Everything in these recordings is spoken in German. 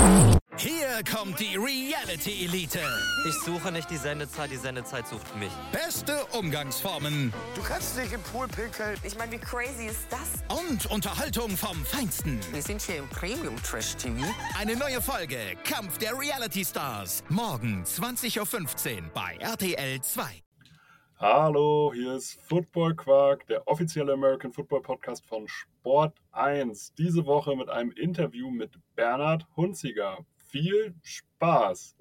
Hier kommt die Reality Elite. Ich suche nicht die Sendezeit sucht mich. Beste Umgangsformen. Du kannst dich im Pool pinkeln. Ich meine, wie crazy ist das? Und Unterhaltung vom Feinsten. Wir sind hier im Premium-Trash-TV. Eine neue Folge Kampf der Reality Stars. Morgen 20.15 Uhr bei RTL 2. Hallo, hier ist Football Quark, der offizielle American Football Podcast von Sport 1. Diese Woche mit einem Interview mit Bernhard Hunziger. Viel Spaß!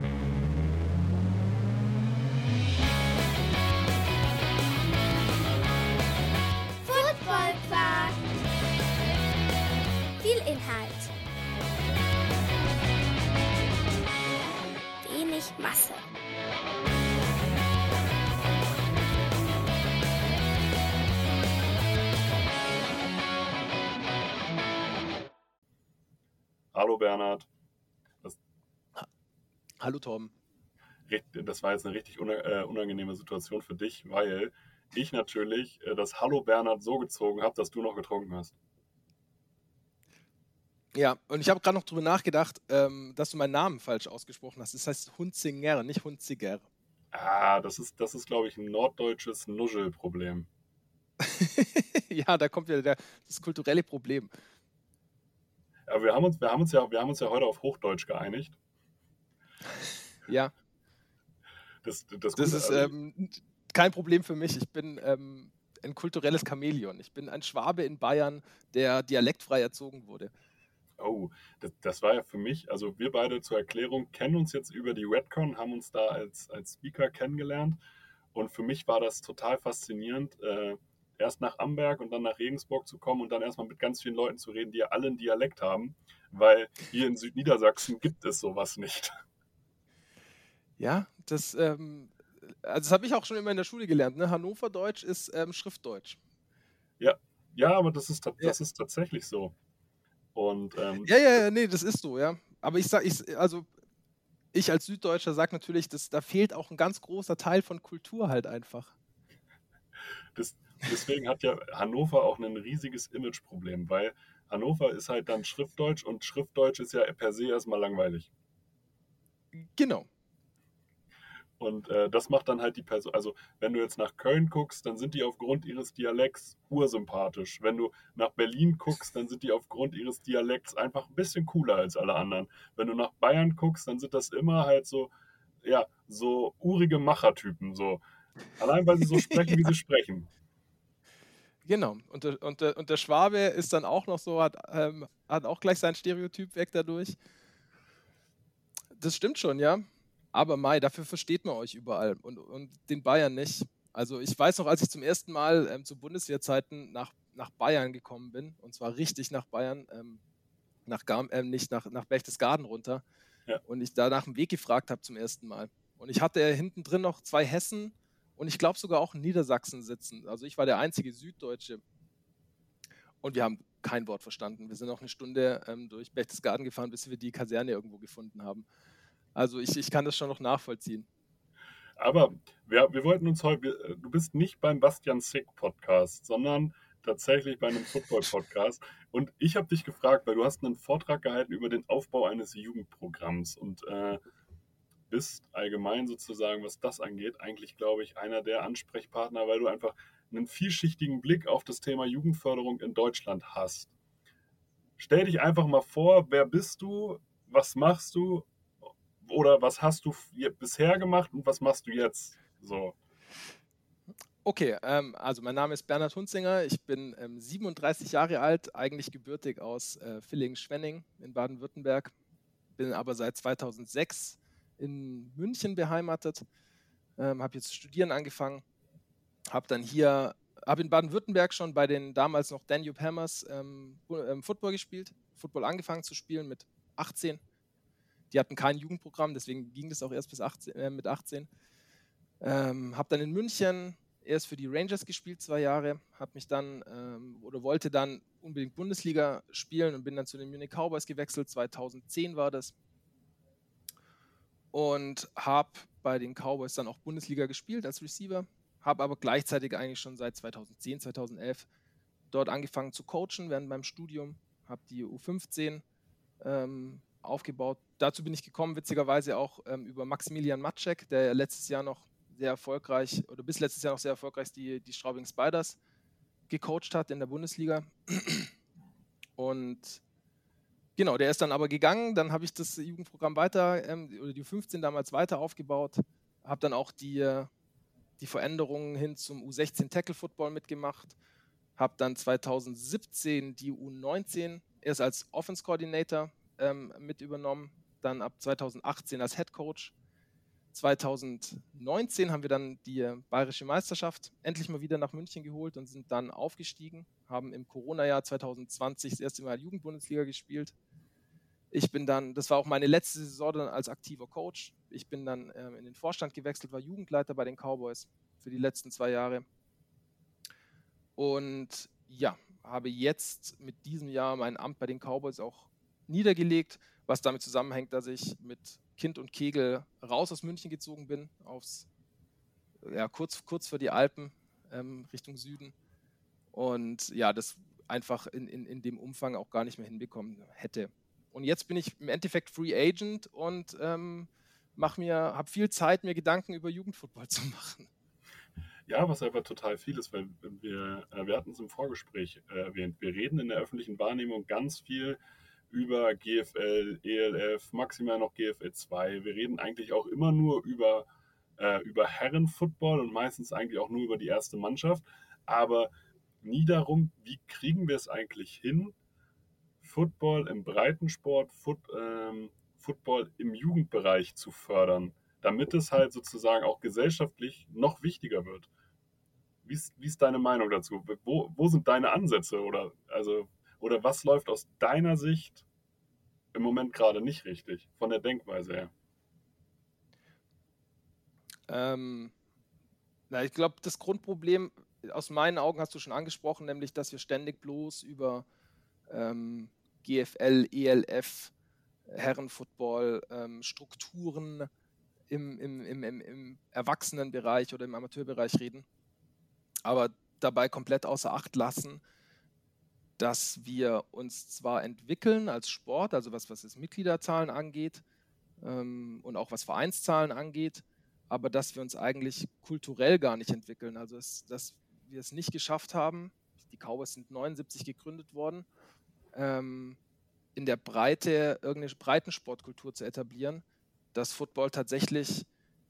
Football Quark. Viel Inhalt. Wenig Masse. Hallo Bernhard. Hallo Tom. Das war jetzt eine richtig unangenehme Situation für dich, weil ich natürlich das Hallo Bernhard so gezogen habe, dass du noch getrunken hast. Ja, und ich habe gerade noch drüber nachgedacht, dass du meinen Namen falsch ausgesprochen hast. Das heißt Hunzinger, nicht Hunziger. Ah, das ist glaube ich, ein norddeutsches Nuschelproblem. Ja, da kommt wieder das kulturelle Problem. Aber wir haben uns ja heute auf Hochdeutsch geeinigt. Ja. Das ist kein Problem für mich. Ich bin ein kulturelles Chamäleon. Ich bin ein Schwabe in Bayern, der dialektfrei erzogen wurde. Oh, das war ja für mich, also wir beide zur Erklärung kennen uns jetzt über die Redcon, haben uns da als Speaker kennengelernt und für mich war das total faszinierend, erst nach Amberg und dann nach Regensburg zu kommen und dann erstmal mit ganz vielen Leuten zu reden, die ja alle einen Dialekt haben, weil hier in Südniedersachsen gibt es sowas nicht. Ja, das habe ich auch schon immer in der Schule gelernt. Ne? Hannoverdeutsch ist Schriftdeutsch. Ja, aber das ist tatsächlich so. Und, nee, das ist so, ja. Aber ich als Süddeutscher sage natürlich, da fehlt auch ein ganz großer Teil von Kultur halt einfach. Deswegen hat ja Hannover auch ein riesiges Imageproblem, weil Hannover ist halt dann Schriftdeutsch und Schriftdeutsch ist ja per se erstmal langweilig. Genau. Und das macht dann halt die Person, also wenn du jetzt nach Köln guckst, dann sind die aufgrund ihres Dialekts ursympathisch. Wenn du nach Berlin guckst, dann sind die aufgrund ihres Dialekts einfach ein bisschen cooler als alle anderen. Wenn du nach Bayern guckst, dann sind das immer halt so, ja, so urige Machertypen, so. Allein weil sie so sprechen, wie sie sprechen. Genau. Und der Schwabe ist dann auch noch so, hat auch gleich sein Stereotyp weg dadurch. Das stimmt schon, ja. Aber dafür versteht man euch überall und den Bayern nicht. Also ich weiß noch, als ich zum ersten Mal zu Bundeswehrzeiten nach Bayern gekommen bin, und zwar richtig nach Bayern, nicht nach Berchtesgaden runter, ja. Und ich da nach dem Weg gefragt habe zum ersten Mal. Und ich hatte hinten drin noch 2 Hessen und ich glaube sogar auch in Niedersachsen sitzen. Also ich war der einzige Süddeutsche. Und wir haben kein Wort verstanden. Wir sind noch eine Stunde durch Berchtesgaden gefahren, bis wir die Kaserne irgendwo gefunden haben. Also ich kann das schon noch nachvollziehen. Aber wir wollten uns heute, du bist nicht beim Bastian Sick Podcast, sondern tatsächlich bei einem Football Podcast. Und ich habe dich gefragt, weil du hast einen Vortrag gehalten über den Aufbau eines Jugendprogramms und bist allgemein sozusagen, was das angeht, eigentlich, glaube ich, einer der Ansprechpartner, weil du einfach einen vielschichtigen Blick auf das Thema Jugendförderung in Deutschland hast. Stell dich einfach mal vor, wer bist du, was machst du? Oder was hast du bisher gemacht und was machst du jetzt? So. Okay, also mein Name ist Bernhard Hunzinger, ich bin 37 Jahre alt, eigentlich gebürtig aus Villingen-Schwenning in Baden-Württemberg, bin aber seit 2006 in München beheimatet, habe jetzt studieren angefangen, habe in Baden-Württemberg schon bei den damals noch Danube Hammers Football gespielt, Football angefangen zu spielen mit 18. Die hatten kein Jugendprogramm, deswegen ging das auch erst mit 18. Habe dann in München erst für die Rangers gespielt 2 Jahre, wollte dann unbedingt Bundesliga spielen und bin dann zu den Munich Cowboys gewechselt, 2010 war das. Und habe bei den Cowboys dann auch Bundesliga gespielt als Receiver, habe aber gleichzeitig eigentlich schon seit 2010, 2011 dort angefangen zu coachen während meinem Studium, habe die U15 aufgebaut. Dazu bin ich gekommen, witzigerweise auch über Maximilian Matschek, der letztes Jahr noch sehr erfolgreich, oder bis letztes Jahr noch sehr erfolgreich die Straubing Spiders gecoacht hat in der Bundesliga. Und genau, der ist dann aber gegangen. Dann habe ich das Jugendprogramm weiter, oder die 15 damals weiter aufgebaut. Habe dann auch die Veränderungen hin zum U16 Tackle Football mitgemacht. Habe dann 2017 die U19 erst als Offense Coordinator mit übernommen. Dann ab 2018 als Head Coach. 2019 haben wir dann die Bayerische Meisterschaft endlich mal wieder nach München geholt und sind dann aufgestiegen, haben im Corona-Jahr 2020 das erste Mal Jugendbundesliga gespielt. Das war auch meine letzte Saison dann als aktiver Coach. Ich bin dann in den Vorstand gewechselt, war Jugendleiter bei den Cowboys für die letzten 2 Jahre. Und ja, habe jetzt mit diesem Jahr mein Amt bei den Cowboys auch niedergelegt, was damit zusammenhängt, dass ich mit Kind und Kegel raus aus München gezogen bin, kurz vor die Alpen, Richtung Süden. Und ja, das einfach in dem Umfang auch gar nicht mehr hinbekommen hätte. Und jetzt bin ich im Endeffekt Free Agent und habe viel Zeit, mir Gedanken über Jugendfootball zu machen. Ja, was aber total viel ist, weil wir hatten es im Vorgespräch erwähnt, wir reden in der öffentlichen Wahrnehmung ganz viel über GFL, ELF, maximal noch GFL 2. Wir reden eigentlich auch immer nur über Herrenfootball und meistens eigentlich auch nur über die erste Mannschaft, aber nie darum, wie kriegen wir es eigentlich hin, Football im Breitensport, Football im Jugendbereich zu fördern, damit es halt sozusagen auch gesellschaftlich noch wichtiger wird. Wie ist deine Meinung dazu? Wo sind deine Ansätze oder was läuft aus deiner Sicht im Moment gerade nicht richtig, von der Denkweise her? Ich glaube, das Grundproblem aus meinen Augen hast du schon angesprochen, nämlich, dass wir ständig bloß über GFL, ELF, Herrenfootball, Strukturen im Erwachsenenbereich oder im Amateurbereich reden, aber dabei komplett außer Acht lassen, dass wir uns zwar entwickeln als Sport, also was es Mitgliederzahlen angeht und auch was Vereinszahlen angeht, aber dass wir uns eigentlich kulturell gar nicht entwickeln. Also dass wir es nicht geschafft haben, die Cowboys sind 79 gegründet worden, in der Breite irgendeine Breitensportkultur zu etablieren, dass Football tatsächlich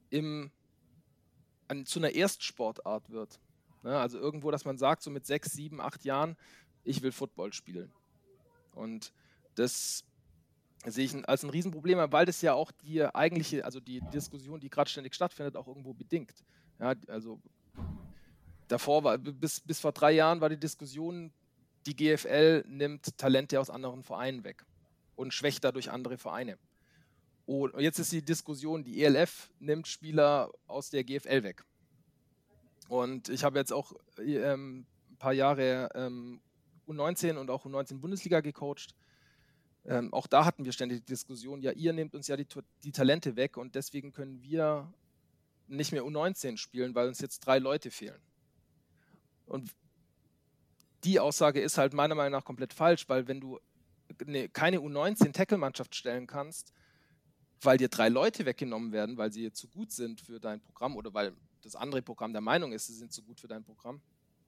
zu einer Erstsportart wird. Ja, also irgendwo, dass man sagt, so mit 6, 7, 8 Jahren, ich will Football spielen. Und das sehe ich als ein Riesenproblem, weil das ja auch die Diskussion, die gerade ständig stattfindet, auch irgendwo bedingt. Ja, also davor bis vor 3 Jahren war die Diskussion, die GFL nimmt Talente aus anderen Vereinen weg und schwächt dadurch andere Vereine. Und jetzt ist die Diskussion, die ELF nimmt Spieler aus der GFL weg. Und ich habe jetzt auch ein paar Jahre U19 und auch U19 Bundesliga gecoacht. Auch da hatten wir ständig die Diskussion, ja, ihr nehmt uns ja die Talente weg und deswegen können wir nicht mehr U19 spielen, weil uns jetzt 3 Leute fehlen. Und die Aussage ist halt meiner Meinung nach komplett falsch, weil wenn du keine U19-Tackle-Mannschaft stellen kannst, weil dir 3 Leute weggenommen werden, weil sie zu gut sind für dein Programm oder weil das andere Programm der Meinung ist, sie sind zu gut für dein Programm,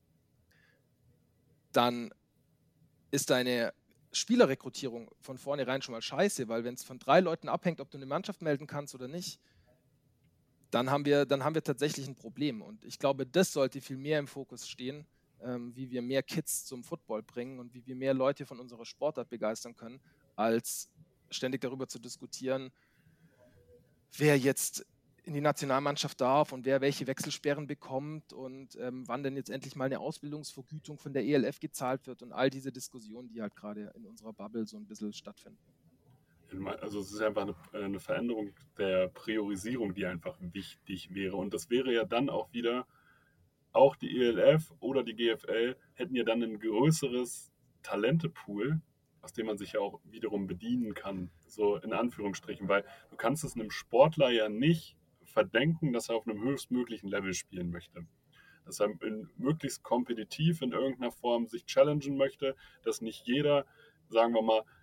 dann ist deine Spielerrekrutierung von vornherein schon mal scheiße, weil wenn es von 3 Leuten abhängt, ob du eine Mannschaft melden kannst oder nicht, dann haben wir tatsächlich ein Problem. Und ich glaube, das sollte viel mehr im Fokus stehen, wie wir mehr Kids zum Football bringen und wie wir mehr Leute von unserer Sportart begeistern können, als ständig darüber zu diskutieren, wer jetzt in die Nationalmannschaft darf und wer welche Wechselsperren bekommt und wann denn jetzt endlich mal eine Ausbildungsvergütung von der ELF gezahlt wird und all diese Diskussionen, die halt gerade in unserer Bubble so ein bisschen stattfinden. Also es ist einfach eine Veränderung der Priorisierung, die einfach wichtig wäre. Und das wäre ja dann auch wieder, auch die ELF oder die GFL hätten ja dann ein größeres Talentepool, aus dem man sich ja auch wiederum bedienen kann, so in Anführungsstrichen, weil du kannst es einem Sportler ja nicht verdenken, dass er auf einem höchstmöglichen Level spielen möchte. Dass er möglichst kompetitiv in irgendeiner Form sich challengen möchte, dass nicht jeder, sagen wir mal,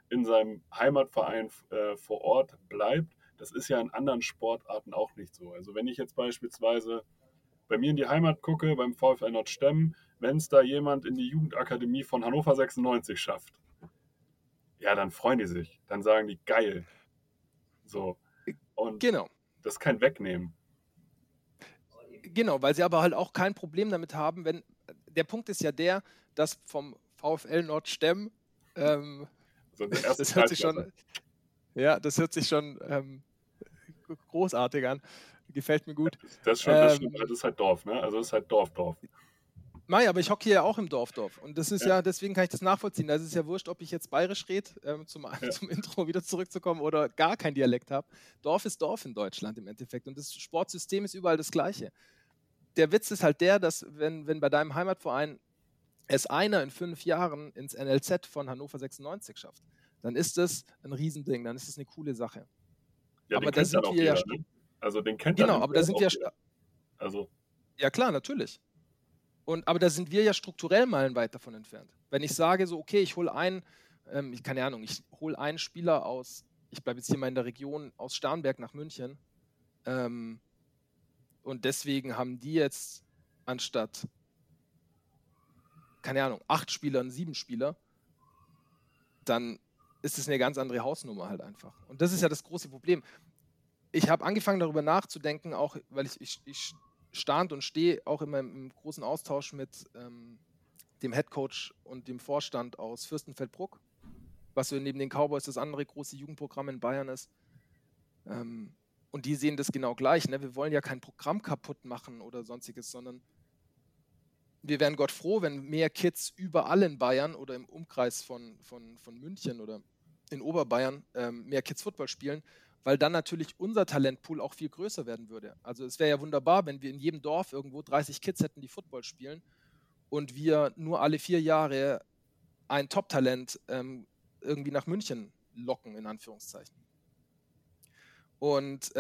in seinem Heimatverein vor Ort bleibt. Das ist ja in anderen Sportarten auch nicht so. Also wenn ich jetzt beispielsweise bei mir in die Heimat gucke, beim VfL Nordstemm, wenn es da jemand in die Jugendakademie von Hannover 96 schafft, ja, dann freuen die sich. Dann sagen die, geil. So. Und Genau. das ist kein Wegnehmen. Genau, weil sie aber halt auch kein Problem damit haben, wenn der Punkt ist ja der, dass vom VfL Nordstemm So der erste das hört sich Kreisklasse. schon, ja, das hört sich schon großartig an. Gefällt mir gut. Das ist halt Dorf, ne? Also das ist halt Dorf. Mai, aber ich hocke hier ja auch im Dorf. Und das ist ja, deswegen kann ich das nachvollziehen. Das ist ja wurscht, ob ich jetzt bayerisch rede, zum Intro wieder zurückzukommen, oder gar kein Dialekt habe. Dorf ist Dorf in Deutschland im Endeffekt. Und das Sportsystem ist überall das Gleiche. Der Witz ist halt der, dass wenn bei deinem Heimatverein es einer in 5 Jahren ins NLZ von Hannover 96 schafft, dann ist das ein Riesending, dann ist das eine coole Sache. Ja, aber den da kennt sind dann auch wir ja jeder, ne? Also den kennt genau, dann aber da sind auch wir jeder. Also ja klar, natürlich. Aber da sind wir ja strukturell meilenweit davon entfernt. Wenn ich sage so, okay, ich hole ich hole einen Spieler aus, ich bleibe jetzt hier mal in der Region, aus Starnberg nach München, und deswegen haben die jetzt anstatt, keine Ahnung, 8 Spieler und 7 Spieler, dann ist es eine ganz andere Hausnummer halt einfach. Und das ist ja das große Problem. Ich habe angefangen darüber nachzudenken, auch weil ich stand und stehe auch immer im großen Austausch mit dem Headcoach und dem Vorstand aus Fürstenfeldbruck, was so neben den Cowboys das andere große Jugendprogramm in Bayern ist. Und die sehen das genau gleich. Ne? Wir wollen ja kein Programm kaputt machen oder sonstiges, sondern wir wären Gott froh, wenn mehr Kids überall in Bayern oder im Umkreis von München oder in Oberbayern mehr Kids Football spielen, weil dann natürlich unser Talentpool auch viel größer werden würde. Also es wäre ja wunderbar, wenn wir in jedem Dorf irgendwo 30 Kids hätten, die Football spielen und wir nur alle 4 Jahre ein Top-Talent irgendwie nach München locken, in Anführungszeichen. Und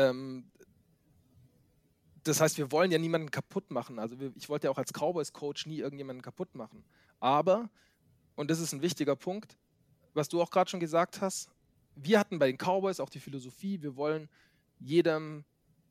das heißt, wir wollen ja niemanden kaputt machen. Also ich wollte ja auch als Cowboys-Coach nie irgendjemanden kaputt machen. Aber, und das ist ein wichtiger Punkt, was du auch gerade schon gesagt hast, wir hatten bei den Cowboys auch die Philosophie, wir wollen jedem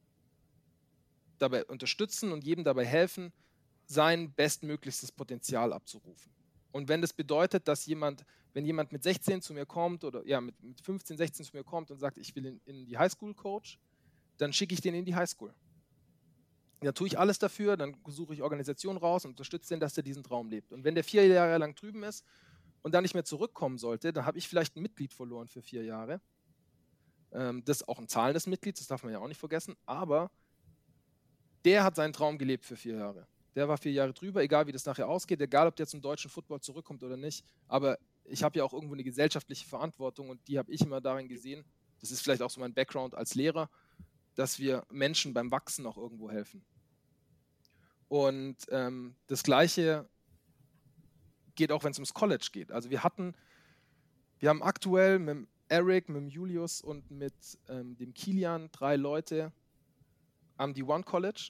dabei unterstützen und jedem dabei helfen, sein bestmöglichstes Potenzial abzurufen. Und wenn das bedeutet, dass wenn jemand mit 16 zu mir kommt oder ja, mit 15, 16 zu mir kommt und sagt, ich will in die Highschool Coach, dann schicke ich den in die Highschool. Da tue ich alles dafür, dann suche ich Organisationen raus und unterstütze den, dass er diesen Traum lebt. Und wenn der 4 Jahre lang drüben ist und dann nicht mehr zurückkommen sollte, dann habe ich vielleicht ein Mitglied verloren für 4 Jahre. Das ist auch ein zahlendes Mitglied, das darf man ja auch nicht vergessen, aber der hat seinen Traum gelebt für 4 Jahre. Der war 4 Jahre drüber, egal wie das nachher ausgeht, egal ob der zum deutschen Football zurückkommt oder nicht, aber ich habe ja auch irgendwo eine gesellschaftliche Verantwortung und die habe ich immer darin gesehen, das ist vielleicht auch so mein Background als Lehrer, dass wir Menschen beim Wachsen auch irgendwo helfen. Und das Gleiche geht auch, wenn es ums College geht. Also wir haben aktuell mit dem Eric, mit dem Julius und mit dem Kilian 3 Leute am D1 College,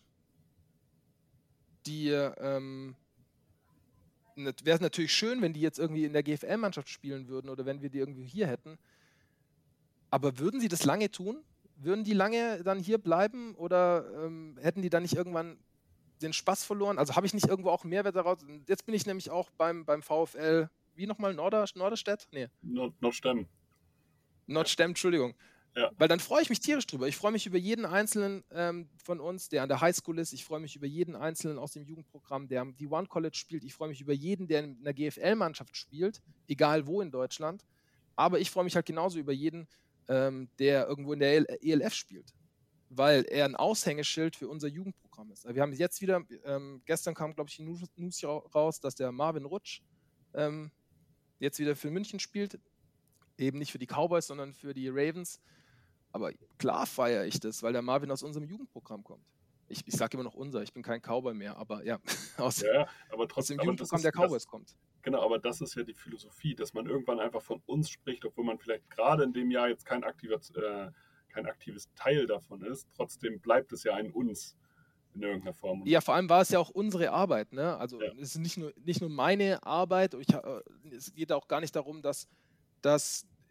die wäre es natürlich schön, wenn die jetzt irgendwie in der GFL-Mannschaft spielen würden oder wenn wir die irgendwie hier hätten. Aber würden sie das lange tun? Würden die lange dann hier bleiben oder hätten die dann nicht irgendwann den Spaß verloren? Also habe ich nicht irgendwo auch einen Mehrwert daraus? Jetzt bin ich nämlich auch beim VfL, wie nochmal, Norderstedt? Nee. Nordstemm. Nordstemm, Entschuldigung. Ja. Weil dann freue ich mich tierisch drüber. Ich freue mich über jeden Einzelnen von uns, der an der Highschool ist. Ich freue mich über jeden Einzelnen aus dem Jugendprogramm, der am D1 College spielt. Ich freue mich über jeden, der in einer GFL-Mannschaft spielt, egal wo in Deutschland. Aber ich freue mich halt genauso über jeden, der irgendwo in der ELF spielt, weil er ein Aushängeschild für unser Jugendprogramm ist. Wir haben jetzt wieder, gestern kam, glaube ich, die News raus, dass der Marvin Rutsch jetzt wieder für München spielt. Eben nicht für die Cowboys, sondern für die Ravens. Aber klar feiere ich das, weil der Marvin aus unserem Jugendprogramm kommt. Ich sage immer noch unser, ich bin kein Cowboy mehr, aber ja, aus dem Jugendprogramm der Cowboys kommt. Genau, aber das ist ja die Philosophie, dass man irgendwann einfach von uns spricht, obwohl man vielleicht gerade in dem Jahr jetzt kein aktives Teil davon ist. Trotzdem bleibt es ja ein uns in irgendeiner Form. Ja, vor allem war es ja auch unsere Arbeit. Ne? Also es ist nicht nur meine Arbeit. Es geht auch gar nicht darum, dass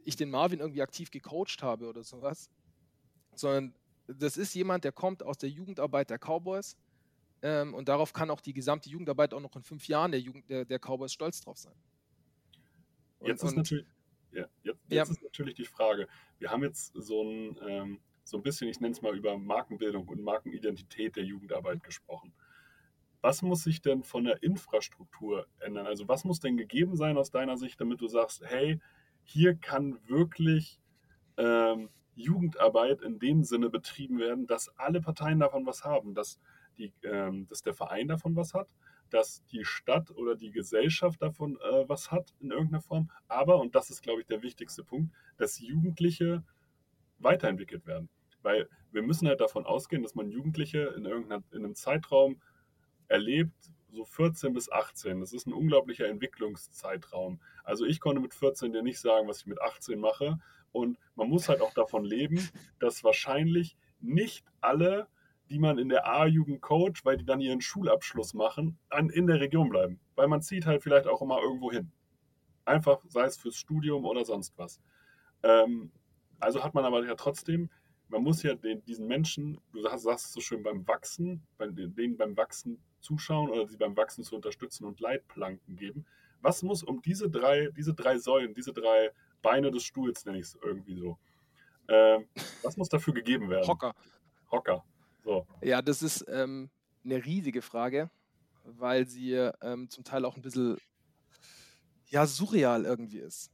ich den Marvin irgendwie aktiv gecoacht habe oder sowas, sondern das ist jemand, der kommt aus der Jugendarbeit der Cowboys, und darauf kann auch die gesamte Jugendarbeit auch noch in 5 Jahren der Cowboys stolz drauf sein. Jetzt ist natürlich die Frage, wir haben jetzt so ein bisschen, ich nenne es mal, über Markenbildung und Markenidentität der Jugendarbeit gesprochen. Was muss sich denn von der Infrastruktur ändern? Also was muss denn gegeben sein aus deiner Sicht, damit du sagst, hey, hier kann wirklich Jugendarbeit in dem Sinne betrieben werden, dass alle Parteien davon was haben, dass der Verein davon was hat, dass die Stadt oder die Gesellschaft davon was hat in irgendeiner Form, aber, und das ist, glaube ich, der wichtigste Punkt, dass Jugendliche weiterentwickelt werden. Weil wir müssen halt davon ausgehen, dass man Jugendliche in einem Zeitraum erlebt, so 14 bis 18. Das ist ein unglaublicher Entwicklungszeitraum. Also ich konnte mit 14 dir nicht sagen, was ich mit 18 mache. Und man muss halt auch davon leben, dass wahrscheinlich nicht alle, die man in der A-Jugend coacht, weil die dann ihren Schulabschluss machen, in der Region bleiben. Weil man zieht halt vielleicht auch immer irgendwo hin. Einfach, sei es fürs Studium oder sonst was. Also hat man aber ja trotzdem, man muss ja diesen Menschen, du sagst es so schön, beim Wachsen zuschauen oder sie beim Wachsen zu unterstützen und Leitplanken geben. Was muss um diese drei Säulen, diese 3 Beine des Stuhls, nenne ich es irgendwie so, was muss dafür gegeben werden? Hocker. So. Ja, das ist eine riesige Frage, weil sie zum Teil auch ein bisschen surreal irgendwie ist.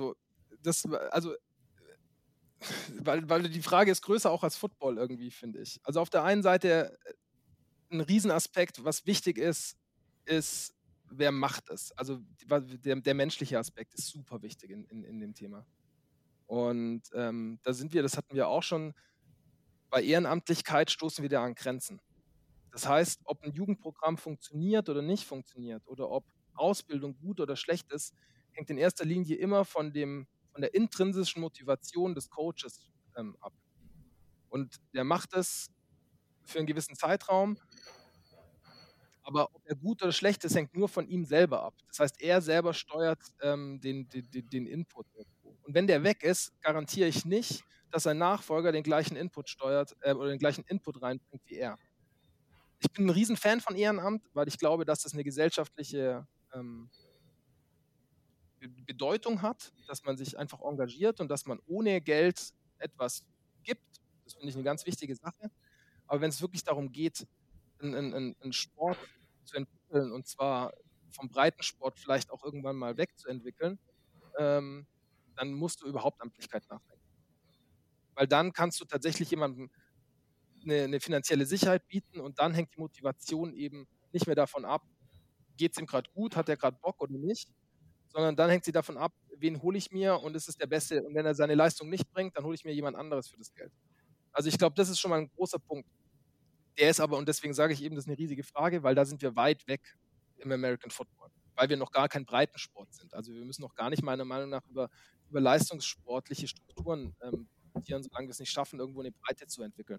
Weil die Frage ist größer auch als Football irgendwie, finde ich. Also auf der einen Seite ein Riesenaspekt, was wichtig ist, wer macht es? Also der menschliche Aspekt ist super wichtig in dem Thema. Und das hatten wir auch schon, bei Ehrenamtlichkeit stoßen wir da an Grenzen. Das heißt, ob ein Jugendprogramm funktioniert oder nicht funktioniert oder ob Ausbildung gut oder schlecht ist, hängt in erster Linie immer von der intrinsischen Motivation des Coaches ab. Und der macht es für einen gewissen Zeitraum, aber ob er gut oder schlecht ist, hängt nur von ihm selber ab. Das heißt, er selber steuert den Input. Und wenn der weg ist, garantiere ich nicht, dass sein Nachfolger den gleichen Input steuert oder den gleichen Input reinbringt wie er. Ich bin ein Riesenfan von Ehrenamt, weil ich glaube, dass das eine gesellschaftliche Bedeutung hat, dass man sich einfach engagiert und dass man ohne Geld etwas gibt. Das finde ich eine ganz wichtige Sache. Aber wenn es wirklich darum geht, einen Sport zu entwickeln, und zwar vom Breitensport vielleicht auch irgendwann mal wegzuentwickeln, dann musst du über Hauptamtlichkeit nachdenken. Weil dann kannst du tatsächlich jemandem eine finanzielle Sicherheit bieten und dann hängt die Motivation eben nicht mehr davon ab, geht es ihm gerade gut, hat er gerade Bock oder nicht, sondern dann hängt sie davon ab, wen hole ich mir und es ist der Beste. Und wenn er seine Leistung nicht bringt, dann hole ich mir jemand anderes für das Geld. Also ich glaube, das ist schon mal ein großer Punkt. Der ist aber, und deswegen sage ich eben, das ist eine riesige Frage, weil da sind wir weit weg im American Football, weil wir noch gar kein Breitensport sind. Also wir müssen noch gar nicht meiner Meinung nach über leistungssportliche Strukturen diskutieren, solange wir es nicht schaffen, irgendwo eine Breite zu entwickeln.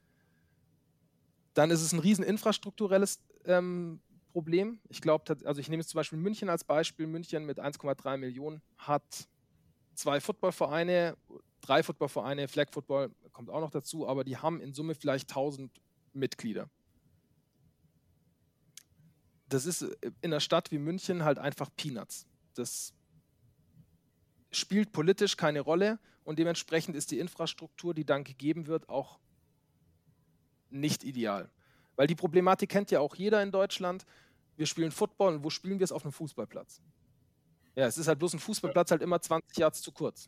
Dann ist es ein riesen infrastrukturelles Problem. Ich glaube, also ich nehme jetzt zum Beispiel München als Beispiel. München mit 1,3 Millionen hat 2 Footballvereine, 3 Footballvereine, Flag Football kommt auch noch dazu, aber die haben in Summe vielleicht 1000 Mitglieder. Das ist in einer Stadt wie München halt einfach Peanuts. Das spielt politisch keine Rolle und dementsprechend ist die Infrastruktur, die dann gegeben wird, auch nicht ideal. Weil die Problematik kennt ja auch jeder in Deutschland. Wir spielen Football und wo spielen wir es? Auf einem Fußballplatz. Ja, es ist halt bloß ein Fußballplatz halt immer 20 Yards zu kurz.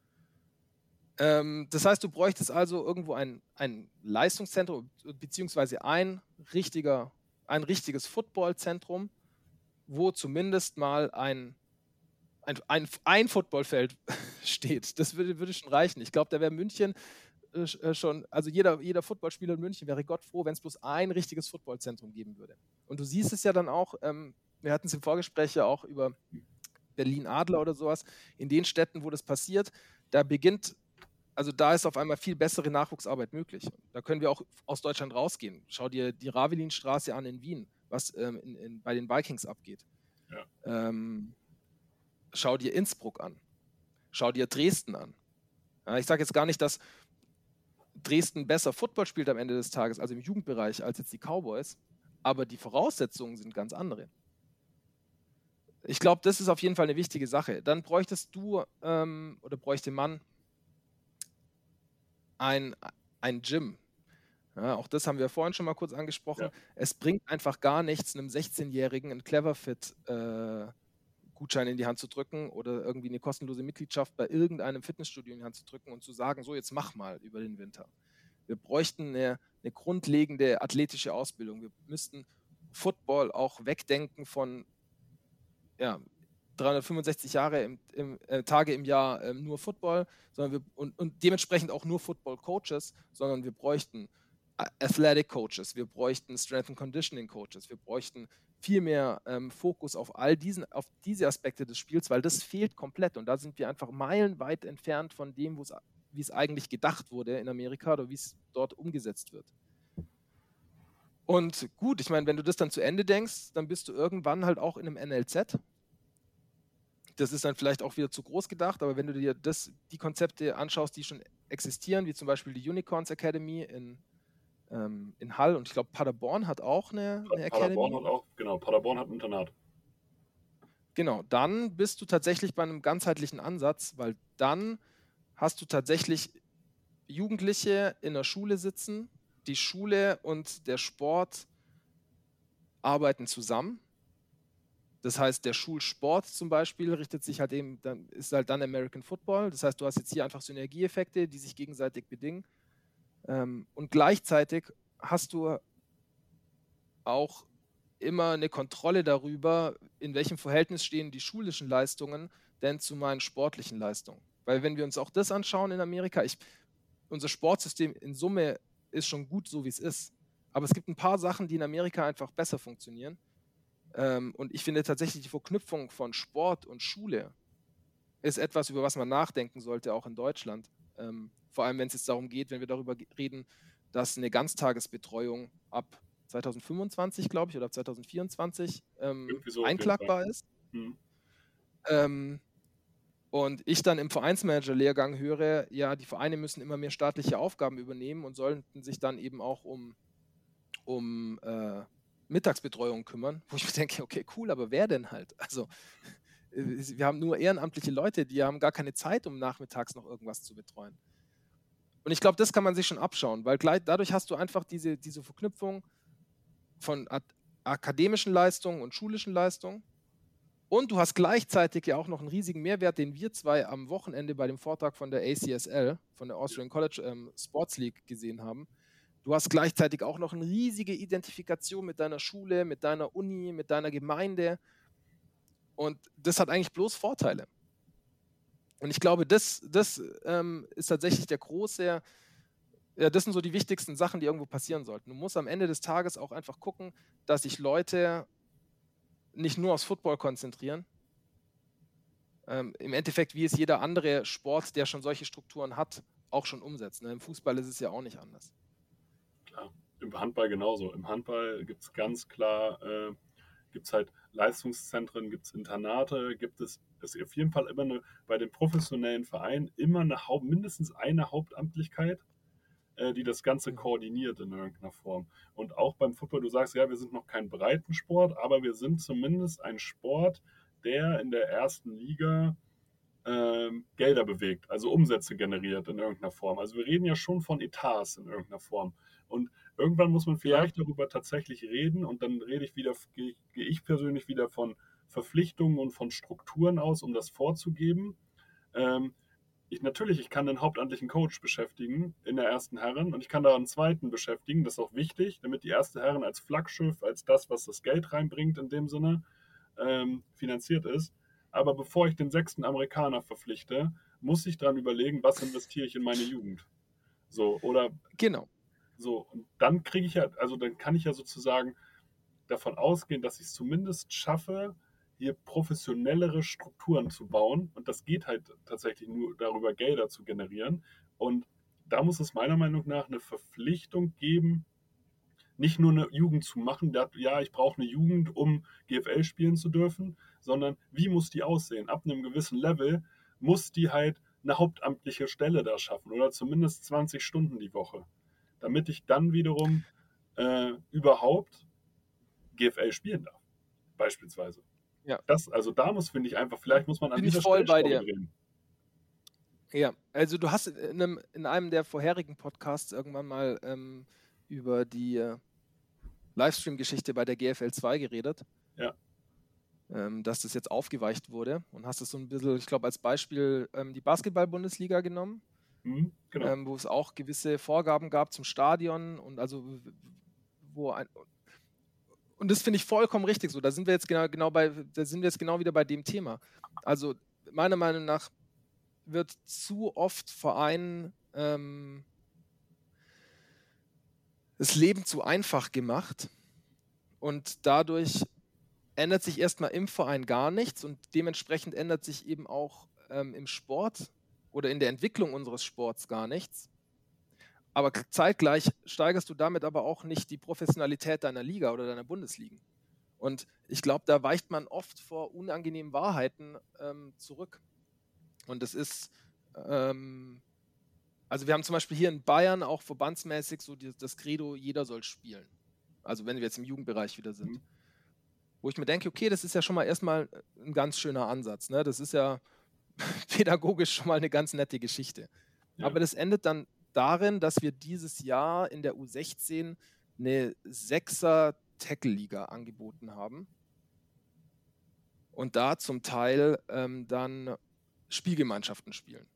Das heißt, du bräuchtest also irgendwo ein Leistungszentrum beziehungsweise ein richtiges Footballzentrum, wo zumindest mal ein Footballfeld steht. Das würde schon reichen. Ich glaube, da wäre München schon, also jeder Footballspieler in München wäre Gott froh, wenn es bloß ein richtiges Footballzentrum geben würde. Und du siehst es ja dann auch, wir hatten es im Vorgespräch ja auch über Berlin Adler oder sowas, in den Städten, wo das passiert, da ist auf einmal viel bessere Nachwuchsarbeit möglich. Da können wir auch aus Deutschland rausgehen. Schau dir die Ravelinstraße an in Wien, was bei den Vikings abgeht. Ja. Schau dir Innsbruck an. Schau dir Dresden an. Ja, ich sage jetzt gar nicht, dass Dresden besser Football spielt am Ende des Tages, also im Jugendbereich, als jetzt die Cowboys, aber die Voraussetzungen sind ganz andere. Ich glaube, das ist auf jeden Fall eine wichtige Sache. Dann bräuchtest du oder bräuchte man ein Gym. Ja, auch das haben wir vorhin schon mal kurz angesprochen. Ja. Es bringt einfach gar nichts, einem 16-Jährigen einen Cleverfit Gutschein in die Hand zu drücken oder irgendwie eine kostenlose Mitgliedschaft bei irgendeinem Fitnessstudio in die Hand zu drücken und zu sagen, so jetzt mach mal über den Winter. Wir bräuchten eine grundlegende athletische Ausbildung. Wir müssten Football auch wegdenken von 365 Tage im Jahr nur Football, sondern und dementsprechend auch nur Football-Coaches, sondern wir bräuchten Athletic Coaches, wir bräuchten Strength and Conditioning Coaches, wir bräuchten viel mehr Fokus auf auf diese Aspekte des Spiels, weil das fehlt komplett und da sind wir einfach meilenweit entfernt von dem, wie es eigentlich gedacht wurde in Amerika oder wie es dort umgesetzt wird. Und gut, ich meine, wenn du das dann zu Ende denkst, dann bist du irgendwann halt auch in einem NLZ. Das ist dann vielleicht auch wieder zu groß gedacht, aber wenn du dir die Konzepte anschaust, die schon existieren, wie zum Beispiel die Unicorns Academy in Hall und ich glaube Paderborn hat auch eine Academy. Paderborn hat ein Internat. Genau, dann bist du tatsächlich bei einem ganzheitlichen Ansatz, weil dann hast du tatsächlich Jugendliche in der Schule sitzen, die Schule und der Sport arbeiten zusammen. Das heißt, der Schulsport zum Beispiel ist halt dann American Football. Das heißt, du hast jetzt hier einfach Synergieeffekte, die sich gegenseitig bedingen. Und gleichzeitig hast du auch immer eine Kontrolle darüber, in welchem Verhältnis stehen die schulischen Leistungen denn zu meinen sportlichen Leistungen. Weil wenn wir uns auch das anschauen in Amerika, unser Sportsystem in Summe ist schon gut, so wie es ist. Aber es gibt ein paar Sachen, die in Amerika einfach besser funktionieren. Und ich finde tatsächlich die Verknüpfung von Sport und Schule ist etwas, über was man nachdenken sollte, auch in Deutschland. Vor allem, wenn es jetzt darum geht, wenn wir darüber reden, dass eine Ganztagesbetreuung ab 2025, glaube ich, oder ab 2024 einklagbar ist. Und ich dann im Vereinsmanager-Lehrgang höre, ja, die Vereine müssen immer mehr staatliche Aufgaben übernehmen und sollten sich dann eben auch um Mittagsbetreuung kümmern, wo ich mir denke, okay, cool, aber wer denn halt? Also wir haben nur ehrenamtliche Leute, die haben gar keine Zeit, um nachmittags noch irgendwas zu betreuen. Und ich glaube, das kann man sich schon abschauen, weil dadurch hast du einfach diese Verknüpfung von akademischen Leistungen und schulischen Leistungen. Und du hast gleichzeitig ja auch noch einen riesigen Mehrwert, den wir zwei am Wochenende bei dem Vortrag von der ACSL, von der Austrian College Sports League gesehen haben. Du hast gleichzeitig auch noch eine riesige Identifikation mit deiner Schule, mit deiner Uni, mit deiner Gemeinde. Und das hat eigentlich bloß Vorteile. Und ich glaube, das ist tatsächlich das sind so die wichtigsten Sachen, die irgendwo passieren sollten. Du musst am Ende des Tages auch einfach gucken, dass sich Leute nicht nur aufs Football konzentrieren. Im Endeffekt, wie es jeder andere Sport, der schon solche Strukturen hat, auch schon umsetzt. Im Fußball ist es ja auch nicht anders. Klar, im Handball genauso. Im Handball gibt es ganz klar, gibt es halt Leistungszentren, gibt es Internate, gibt es auf jeden Fall immer bei den professionellen Vereinen immer mindestens eine Hauptamtlichkeit, die das Ganze koordiniert in irgendeiner Form. Und auch beim Football, du sagst, ja, wir sind noch kein Breitensport, aber wir sind zumindest ein Sport, der in der ersten Liga Gelder bewegt, also Umsätze generiert in irgendeiner Form. Also wir reden ja schon von Etats in irgendeiner Form. Und irgendwann muss man vielleicht darüber tatsächlich reden und dann gehe ich persönlich wieder von Verpflichtungen und von Strukturen aus, um das vorzugeben. Ich kann einen hauptamtlichen Coach beschäftigen in der ersten Herren und ich kann da einen zweiten beschäftigen, das ist auch wichtig, damit die erste Herren als Flaggschiff, als das, was das Geld reinbringt in dem Sinne, finanziert ist. Aber bevor ich den 6. Amerikaner verpflichte, muss ich dann überlegen, was investiere ich in meine Jugend. So, oder genau. So, und dann dann kann ich ja sozusagen davon ausgehen, dass ich es zumindest schaffe, hier professionellere Strukturen zu bauen. Und das geht halt tatsächlich nur darüber, Gelder zu generieren. Und da muss es meiner Meinung nach eine Verpflichtung geben, nicht nur eine Jugend zu machen, ja, ich brauche eine Jugend, um GFL spielen zu dürfen, sondern wie muss die aussehen? Ab einem gewissen Level muss die halt eine hauptamtliche Stelle da schaffen oder zumindest 20 Stunden die Woche, damit ich dann wiederum überhaupt GFL spielen darf, beispielsweise. Ja. Also da finde ich einfach, vielleicht muss man an Bin ich dieser voll bei Stellschraube dir. drehen. Ja, also du hast in einem der vorherigen Podcasts irgendwann mal über die Livestream-Geschichte bei der GFL 2 geredet. Ja. Dass das jetzt aufgeweicht wurde und hast es so ein bisschen, ich glaube, als Beispiel die Basketball-Bundesliga genommen, Genau. wo es auch gewisse Vorgaben gab zum Stadion und also und das finde ich vollkommen richtig so. Da sind wir jetzt genau wieder bei dem Thema. Also meiner Meinung nach wird zu oft Vereinen das Leben zu einfach gemacht und dadurch ändert sich erstmal im Verein gar nichts und dementsprechend ändert sich eben auch im Sport oder in der Entwicklung unseres Sports gar nichts. Aber zeitgleich steigerst du damit aber auch nicht die Professionalität deiner Liga oder deiner Bundesligen. Und ich glaube, da weicht man oft vor unangenehmen Wahrheiten zurück. Und es ist, also wir haben zum Beispiel hier in Bayern auch verbandsmäßig so das Credo, jeder soll spielen. Also wenn wir jetzt im Jugendbereich wieder sind. Wo ich mir denke, okay, das ist ja schon mal erstmal ein ganz schöner Ansatz. Ne? Das ist ja pädagogisch schon mal eine ganz nette Geschichte. Ja. Aber das endet dann darin, dass wir dieses Jahr in der U16 eine 6er-Tackle-Liga angeboten haben. Und da zum Teil dann Spielgemeinschaften spielen.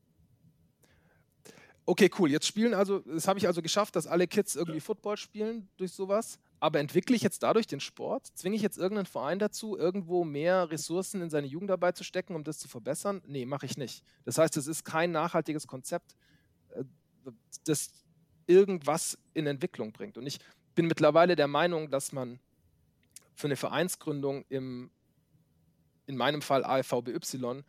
Okay, cool. Jetzt das habe ich also geschafft, dass alle Kids irgendwie Football spielen durch sowas. Aber entwickle ich jetzt dadurch den Sport? Zwinge ich jetzt irgendeinen Verein dazu, irgendwo mehr Ressourcen in seine Jugendarbeit zu stecken, um das zu verbessern? Nee, mache ich nicht. Das heißt, es ist kein nachhaltiges Konzept, das irgendwas in Entwicklung bringt. Und ich bin mittlerweile der Meinung, dass man für eine Vereinsgründung in meinem Fall AFVBY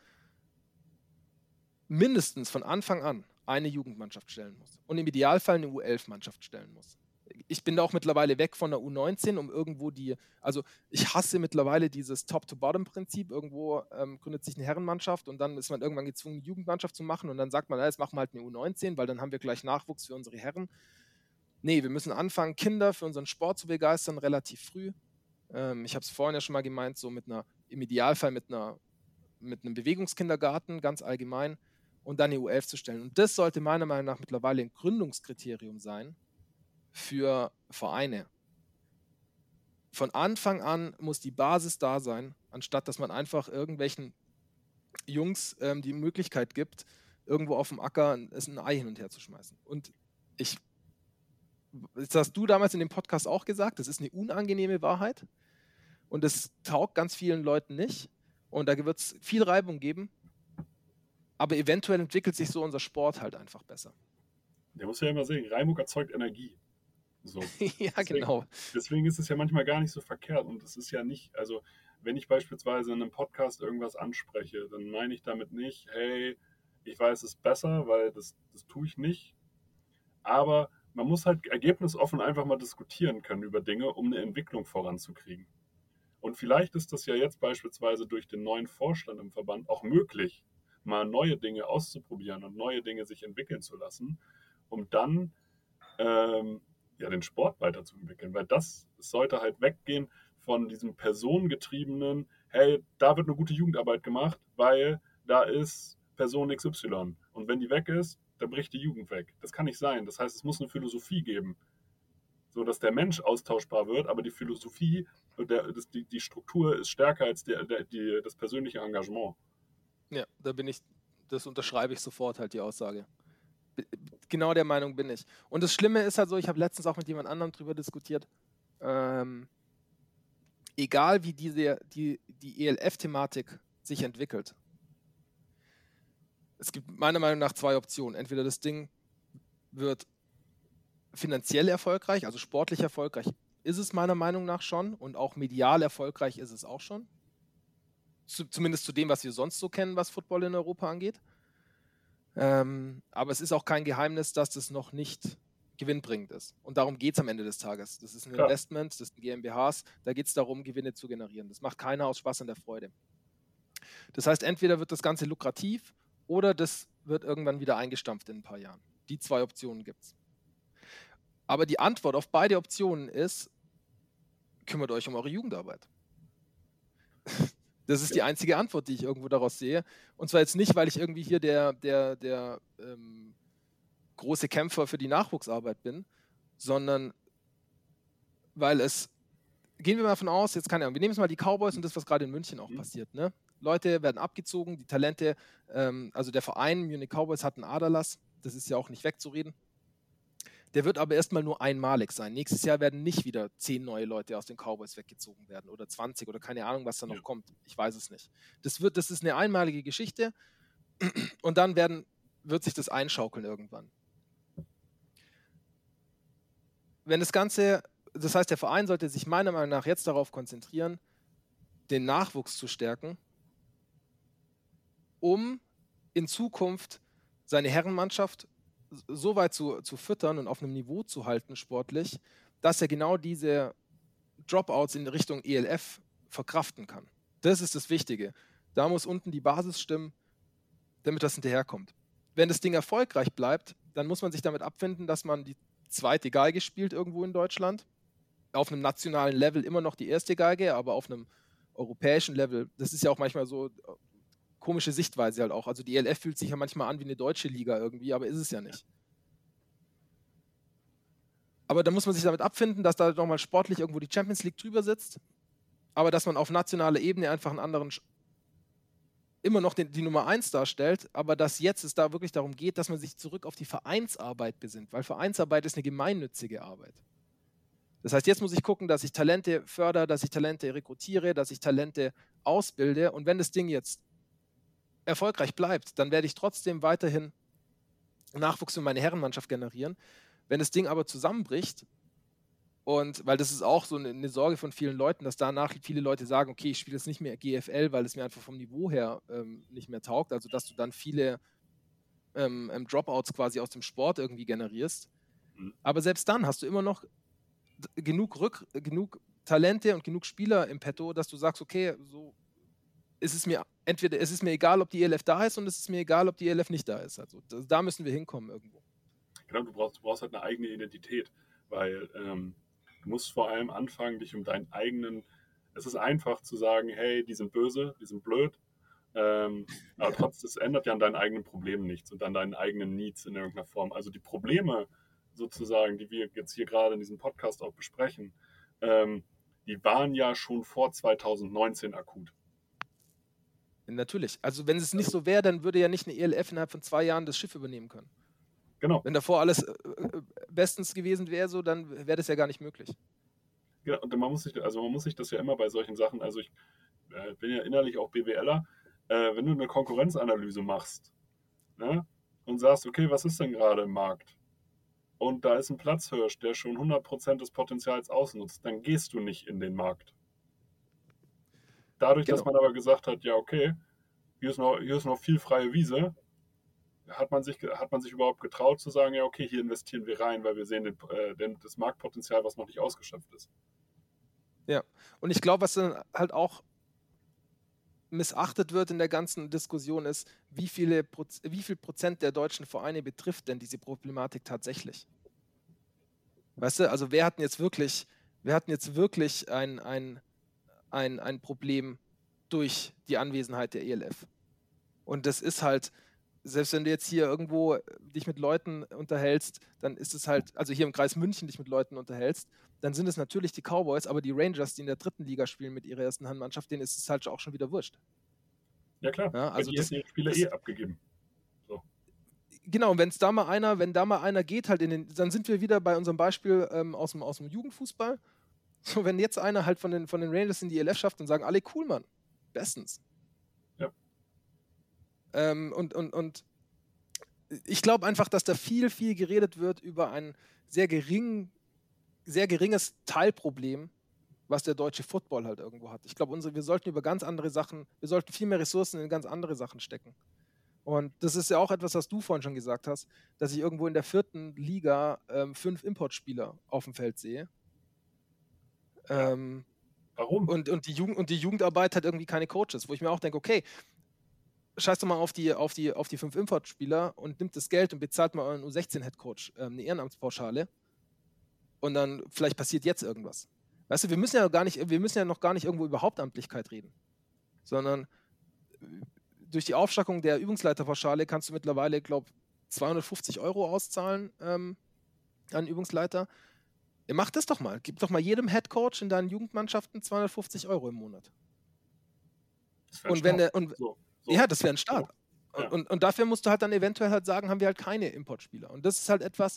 mindestens von Anfang an eine Jugendmannschaft stellen muss und im Idealfall eine U11-Mannschaft stellen muss. Ich bin da auch mittlerweile weg von der U19, um irgendwo also ich hasse mittlerweile dieses Top-to-Bottom-Prinzip. Irgendwo gründet sich eine Herrenmannschaft und dann ist man irgendwann gezwungen, eine Jugendmannschaft zu machen und dann sagt man, jetzt machen wir halt eine U19, weil dann haben wir gleich Nachwuchs für unsere Herren. Nee, wir müssen anfangen, Kinder für unseren Sport zu begeistern, relativ früh. Ich habe es vorhin ja schon mal gemeint, so im Idealfall mit einem Bewegungskindergarten, ganz allgemein, und dann eine U11 zu stellen. Und das sollte meiner Meinung nach mittlerweile ein Gründungskriterium sein für Vereine. Von Anfang an muss die Basis da sein, anstatt dass man einfach irgendwelchen Jungs die Möglichkeit gibt, irgendwo auf dem Acker ein Ei hin und her zu schmeißen. Und das hast du damals in dem Podcast auch gesagt, das ist eine unangenehme Wahrheit und das taugt ganz vielen Leuten nicht und da wird es viel Reibung geben, aber eventuell entwickelt sich so unser Sport halt einfach besser. Der muss ja immer sehen, Reibung erzeugt Energie. So. Ja, genau. Deswegen ist es ja manchmal gar nicht so verkehrt und es ist ja nicht, also wenn ich beispielsweise in einem Podcast irgendwas anspreche, dann meine ich damit nicht, hey, ich weiß es besser, weil das tue ich nicht, aber man muss halt ergebnisoffen einfach mal diskutieren können über Dinge, um eine Entwicklung voranzukriegen. Und vielleicht ist das ja jetzt beispielsweise durch den neuen Vorstand im Verband auch möglich, mal neue Dinge auszuprobieren und neue Dinge sich entwickeln zu lassen, um dann den Sport weiterzuentwickeln. Weil es sollte halt weggehen von diesem personengetriebenen, hey, da wird eine gute Jugendarbeit gemacht, weil da ist Person XY. Und wenn die weg ist, dann bricht die Jugend weg. Das kann nicht sein. Das heißt, es muss eine Philosophie geben, so dass der Mensch austauschbar wird, aber die Philosophie, die Struktur ist stärker als das persönliche Engagement. Ja, das unterschreibe ich sofort halt die Aussage. Genau der Meinung bin ich. Und das Schlimme ist halt so, ich habe letztens auch mit jemand anderem drüber diskutiert, egal wie die ELF-Thematik sich entwickelt, es gibt meiner Meinung nach zwei Optionen. Entweder das Ding wird finanziell erfolgreich, also sportlich erfolgreich ist es meiner Meinung nach schon und auch medial erfolgreich ist es auch schon. Zumindest zu dem, was wir sonst so kennen, was Football in Europa angeht. Aber es ist auch kein Geheimnis, dass das noch nicht gewinnbringend ist. Und darum geht es am Ende des Tages. Das ist ein Investment, das sind GmbHs, da geht es darum, Gewinne zu generieren. Das macht keiner aus Spaß an der Freude. Das heißt, entweder wird das Ganze lukrativ oder das wird irgendwann wieder eingestampft in ein paar Jahren. Die 2 Optionen gibt es. Aber die Antwort auf beide Optionen ist, kümmert euch um eure Jugendarbeit. Das ist die einzige Antwort, die ich irgendwo daraus sehe. Und zwar jetzt nicht, weil ich irgendwie hier der große Kämpfer für die Nachwuchsarbeit bin, sondern weil gehen wir mal davon aus, jetzt keine Ahnung, wir nehmen jetzt mal die Cowboys und das, was gerade in München auch passiert. Ne? Leute werden abgezogen, die Talente, also der Verein Munich Cowboys hat einen Aderlass, das ist ja auch nicht wegzureden. Der wird aber erstmal nur einmalig sein. Nächstes Jahr werden nicht wieder 10 neue Leute aus den Cowboys weggezogen werden oder 20 oder keine Ahnung, was da noch kommt. Ich weiß es nicht. Das ist eine einmalige Geschichte und dann wird sich das einschaukeln irgendwann. Wenn das Ganze, das heißt, der Verein sollte sich meiner Meinung nach jetzt darauf konzentrieren, den Nachwuchs zu stärken, um in Zukunft seine Herrenmannschaft so weit zu füttern und auf einem Niveau zu halten sportlich, dass er genau diese Dropouts in Richtung ELF verkraften kann. Das ist das Wichtige. Da muss unten die Basis stimmen, damit das hinterherkommt. Wenn das Ding erfolgreich bleibt, dann muss man sich damit abfinden, dass man die 2. Geige spielt irgendwo in Deutschland. Auf einem nationalen Level immer noch die 1. Geige, aber auf einem europäischen Level, das ist ja auch manchmal so komische Sichtweise halt auch. Also die ELF fühlt sich ja manchmal an wie eine deutsche Liga irgendwie, aber ist es ja nicht. Aber da muss man sich damit abfinden, dass da nochmal sportlich irgendwo die Champions League drüber sitzt, aber dass man auf nationaler Ebene einfach einen anderen, immer noch die Nummer 1 darstellt, aber dass jetzt es da wirklich darum geht, dass man sich zurück auf die Vereinsarbeit besinnt, weil Vereinsarbeit ist eine gemeinnützige Arbeit. Das heißt, jetzt muss ich gucken, dass ich Talente fördere, dass ich Talente rekrutiere, dass ich Talente ausbilde und wenn das Ding jetzt erfolgreich bleibt, dann werde ich trotzdem weiterhin Nachwuchs für meine Herrenmannschaft generieren. Wenn das Ding aber zusammenbricht, und weil das ist auch so eine Sorge von vielen Leuten, dass danach viele Leute sagen, okay, ich spiele jetzt nicht mehr GFL, weil es mir einfach vom Niveau her nicht mehr taugt, also dass du dann viele Dropouts quasi aus dem Sport irgendwie generierst. Aber selbst dann hast du immer noch genug Talente und genug Spieler im Petto, dass du sagst, okay, so ist es mir egal, ob die ELF da ist und es ist mir egal, ob die ELF nicht da ist. Also da müssen wir hinkommen irgendwo. Genau, du brauchst halt eine eigene Identität, weil du musst vor allem anfangen, dich um deinen eigenen, es ist einfach zu sagen, hey, die sind böse, die sind blöd, aber trotzdem, es ändert ja an deinen eigenen Problemen nichts und an deinen eigenen Needs in irgendeiner Form. Also die Probleme sozusagen, die wir jetzt hier gerade in diesem Podcast auch besprechen, die waren ja schon vor 2019 akut. Natürlich. Also wenn es nicht so wäre, dann würde ja nicht eine ELF innerhalb von 2 Jahren das Schiff übernehmen können. Genau. Wenn davor alles bestens gewesen wäre, so, dann wäre das ja gar nicht möglich. Ja, und man muss sich das ja immer bei solchen Sachen, also ich bin ja innerlich auch BWLer, wenn du eine Konkurrenzanalyse machst, ne, und sagst, okay, was ist denn gerade im Markt? Und da ist ein Platzhirsch, der schon 100% des Potenzials ausnutzt, dann gehst du nicht in den Markt. Dadurch, dass man aber gesagt hat, ja okay, hier ist noch viel freie Wiese, hat man sich überhaupt getraut zu sagen, ja okay, hier investieren wir rein, weil wir sehen das Marktpotenzial, was noch nicht ausgeschöpft ist. Ja, und ich glaube, was dann halt auch missachtet wird in der ganzen Diskussion ist, wie viel Prozent der deutschen Vereine betrifft denn diese Problematik tatsächlich? Weißt du, also wer hat jetzt wirklich ein Problem durch die Anwesenheit der ELF? Und das ist halt, selbst wenn du jetzt hier irgendwo dich mit Leuten unterhältst, dann ist es halt, also hier im Kreis München dich mit Leuten unterhältst, dann sind es natürlich die Cowboys, aber die Rangers, die in der 3. Liga spielen mit ihrer ersten Handmannschaft, denen ist es halt auch schon wieder wurscht. Ja klar, also die hätten ihre Spieler abgegeben. So. Genau, wenn da mal einer geht, halt dann sind wir wieder bei unserem Beispiel aus dem Jugendfußball. So, wenn jetzt einer halt von den Rangers in die ELF schafft, dann sagen alle, cool, Mann, bestens. Ja. Und ich glaube einfach, dass da viel, viel geredet wird über ein sehr geringes Teilproblem, was der deutsche Football halt irgendwo hat. Ich glaube, wir sollten viel mehr Ressourcen in ganz andere Sachen stecken. Und das ist ja auch etwas, was du vorhin schon gesagt hast, dass ich irgendwo in der 4. Liga 5 Importspieler auf dem Feld sehe. Warum? Und die Jugendarbeit hat irgendwie keine Coaches, wo ich mir auch denke, okay, scheiß doch mal auf die 5 Importspieler und nimmt das Geld und bezahlt mal euren U16-Headcoach eine Ehrenamtspauschale und dann vielleicht passiert jetzt irgendwas. Weißt du, wir müssen ja noch gar nicht irgendwo über Hauptamtlichkeit reden, sondern durch die Aufstockung der Übungsleiterpauschale kannst du mittlerweile, glaube ich, 250 € auszahlen an Übungsleiter. Ihr macht das doch mal. Gib doch mal jedem Headcoach in deinen Jugendmannschaften 250 € im Monat. Und wenn der, und, ja, das wäre ein Start. So. Ja. Und dafür musst du halt dann eventuell halt sagen, haben wir halt keine Importspieler. Und das ist halt etwas,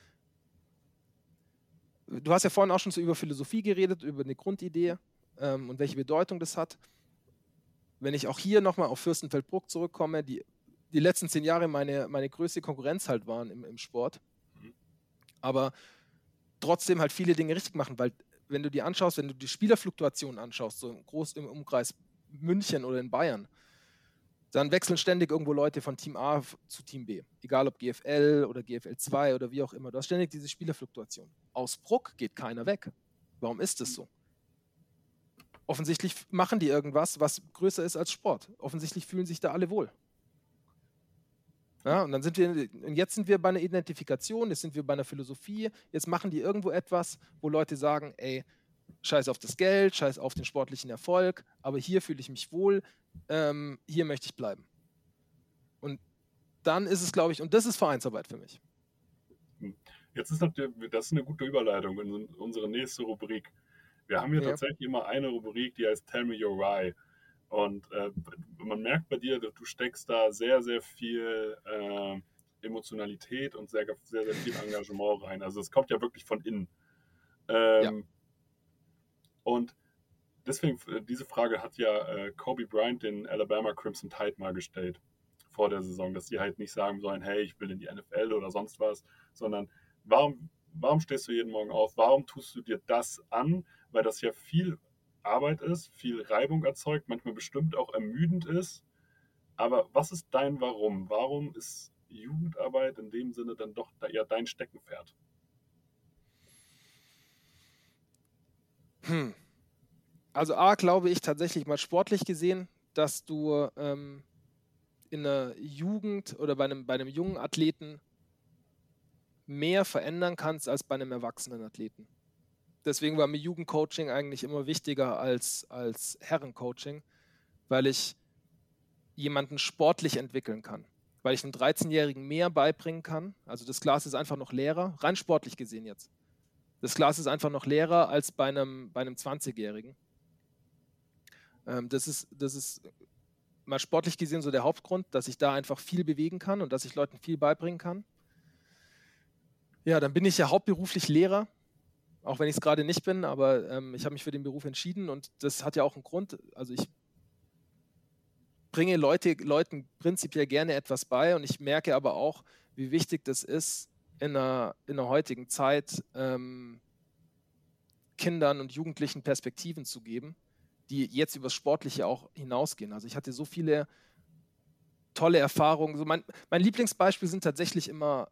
du hast ja vorhin auch schon so über Philosophie geredet, über eine Grundidee und welche Bedeutung das hat. Wenn ich auch hier nochmal auf Fürstenfeldbruck zurückkomme, die letzten 10 Jahre meine größte Konkurrenz halt waren im Sport. Aber trotzdem halt viele Dinge richtig machen, weil wenn du die Spielerfluktuation anschaust, so groß im Umkreis München oder in Bayern, dann wechseln ständig irgendwo Leute von Team A zu Team B. Egal ob GFL oder GFL 2 oder wie auch immer. Du hast ständig diese Spielerfluktuation. Aus Bruck geht keiner weg. Warum ist das so? Offensichtlich machen die irgendwas, was größer ist als Sport. Offensichtlich fühlen sich da alle wohl. Ja, und jetzt sind wir bei einer Identifikation, jetzt sind wir bei einer Philosophie, jetzt machen die irgendwo etwas, wo Leute sagen, ey, scheiß auf das Geld, scheiß auf den sportlichen Erfolg, aber hier fühle ich mich wohl, hier möchte ich bleiben. Und dann ist es, glaube ich, und das ist Vereinsarbeit für mich. Jetzt ist das eine gute Überleitung in unsere nächste Rubrik. Wir haben hier tatsächlich immer eine Rubrik, die heißt Tell Me Your Why. Und man merkt bei dir, du steckst da sehr, sehr viel Emotionalität und sehr, sehr, sehr viel Engagement rein. Also es kommt ja wirklich von innen. Und deswegen, diese Frage hat ja Kobe Bryant den Alabama Crimson Tide mal gestellt vor der Saison, dass die halt nicht sagen sollen, hey, ich will in die NFL oder sonst was, sondern warum stehst du jeden Morgen auf? Warum tust du dir das an? Weil das ja viel Arbeit ist, viel Reibung erzeugt, manchmal bestimmt auch ermüdend ist. Aber was ist dein Warum? Warum ist Jugendarbeit in dem Sinne dann doch eher dein Steckenpferd? Also glaube ich tatsächlich mal sportlich gesehen, dass du in der Jugend oder bei einem jungen Athleten mehr verändern kannst als bei einem erwachsenen Athleten. Deswegen war mir Jugendcoaching eigentlich immer wichtiger als Herrencoaching, weil ich jemanden sportlich entwickeln kann. Weil ich einem 13-Jährigen mehr beibringen kann. Also das Glas ist einfach noch leerer, rein sportlich gesehen jetzt. Das Glas ist einfach noch leerer als bei einem 20-Jährigen. Das ist mal sportlich gesehen so der Hauptgrund, dass ich da einfach viel bewegen kann und dass ich Leuten viel beibringen kann. Ja, dann bin ich ja hauptberuflich Lehrer. Auch wenn ich es gerade nicht bin, aber ich habe mich für den Beruf entschieden und das hat ja auch einen Grund. Also ich bringe Leuten prinzipiell gerne etwas bei und ich merke aber auch, wie wichtig das ist, in der heutigen Zeit Kindern und Jugendlichen Perspektiven zu geben, die jetzt über das Sportliche auch hinausgehen. Also ich hatte so viele tolle Erfahrungen. So mein Lieblingsbeispiel sind tatsächlich immer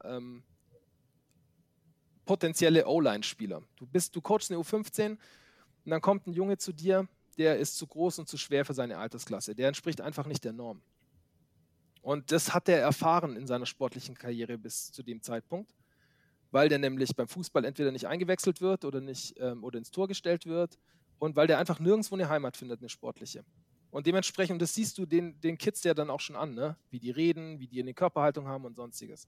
potenzielle O-Line-Spieler. Du coachst eine U15 und dann kommt ein Junge zu dir, der ist zu groß und zu schwer für seine Altersklasse. Der entspricht einfach nicht der Norm. Und das hat er erfahren in seiner sportlichen Karriere bis zu dem Zeitpunkt, weil der nämlich beim Fußball entweder nicht eingewechselt wird oder nicht oder ins Tor gestellt wird und weil der einfach nirgendwo eine Heimat findet, eine sportliche. Und dementsprechend, und das siehst du den Kids ja dann auch schon an, ne? Wie die reden, wie die eine Körperhaltung haben und sonstiges.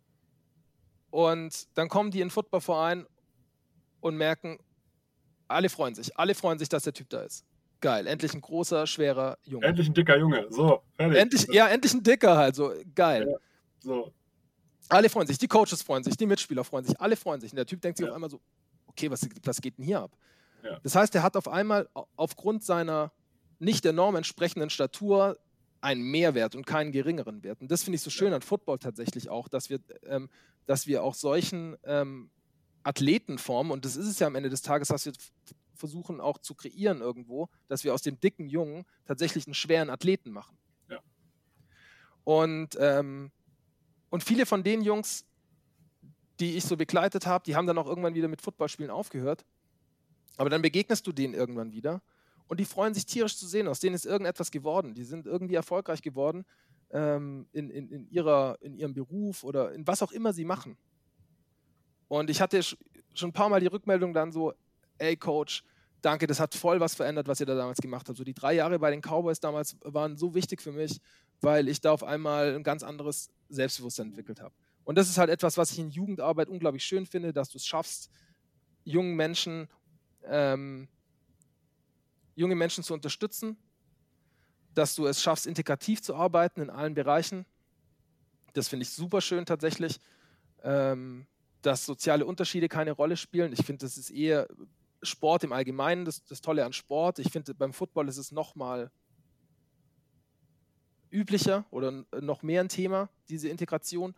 Und dann kommen die in den Footballverein und merken, alle freuen sich, dass der Typ da ist. Geil, endlich ein großer, schwerer Junge. Endlich ein dicker Junge, so, fertig. Endlich ein dicker halt, so, geil. Ja, so. Alle freuen sich, die Coaches freuen sich, die Mitspieler freuen sich, alle freuen sich. Und der Typ denkt sich auf einmal so, okay, was geht denn hier ab? Ja. Das heißt, er hat auf einmal aufgrund seiner nicht der Norm entsprechenden Statur einen Mehrwert und keinen geringeren Wert. Und das finde ich so schön an Football tatsächlich auch, dass wir auch solchen Athleten formen, und das ist es ja am Ende des Tages, was wir versuchen auch zu kreieren irgendwo, dass wir aus dem dicken Jungen tatsächlich einen schweren Athleten machen. Ja. Und viele von den Jungs, die ich so begleitet habe, die haben dann auch irgendwann wieder mit Footballspielen aufgehört. Aber dann begegnest du denen irgendwann wieder Und die freuen sich tierisch zu sehen, aus denen ist irgendetwas geworden. Die sind irgendwie erfolgreich geworden in ihrem Beruf oder in was auch immer sie machen. Und ich hatte schon ein paar Mal die Rückmeldung dann so, ey Coach, danke, das hat voll was verändert, was ihr da damals gemacht habt. So die 3 Jahre bei den Cowboys damals waren so wichtig für mich, weil ich da auf einmal ein ganz anderes Selbstbewusstsein entwickelt habe. Und das ist halt etwas, was ich in Jugendarbeit unglaublich schön finde, dass du es schaffst, junge Menschen zu unterstützen, dass du es schaffst, integrativ zu arbeiten in allen Bereichen. Das finde ich super schön tatsächlich, dass soziale Unterschiede keine Rolle spielen. Ich finde, das ist eher Sport im Allgemeinen, das Tolle an Sport. Ich finde, beim Football ist es noch mal üblicher oder noch mehr ein Thema, diese Integration.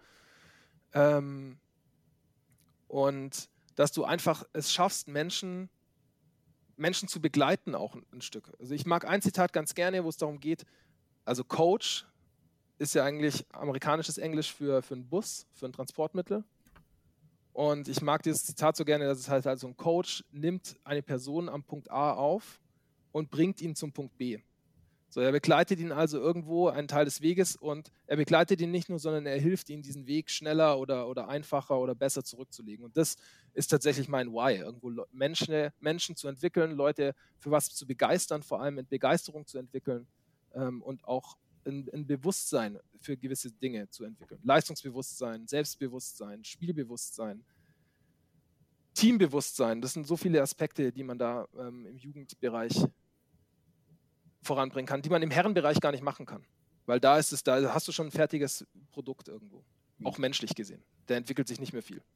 Und dass du einfach es schaffst, Menschen zu begleiten auch ein Stück. Also ich mag ein Zitat ganz gerne, wo es darum geht, also Coach ist ja eigentlich amerikanisches Englisch für einen Bus, für ein Transportmittel. Und ich mag dieses Zitat so gerne, dass es halt so ein Coach nimmt eine Person am Punkt A auf und bringt ihn zum Punkt B. So, er begleitet ihn also irgendwo einen Teil des Weges und er begleitet ihn nicht nur, sondern er hilft ihm, diesen Weg schneller oder einfacher oder besser zurückzulegen. Und das ist tatsächlich mein Why, irgendwo Menschen zu entwickeln, Leute für was zu begeistern, vor allem in Begeisterung zu entwickeln und auch ein Bewusstsein für gewisse Dinge zu entwickeln. Leistungsbewusstsein, Selbstbewusstsein, Spielbewusstsein, Teambewusstsein. Das sind so viele Aspekte, die man da im Jugendbereich voranbringen kann, die man im Herrenbereich gar nicht machen kann. Weil da hast du schon ein fertiges Produkt irgendwo. Auch menschlich gesehen. Der entwickelt sich nicht mehr viel.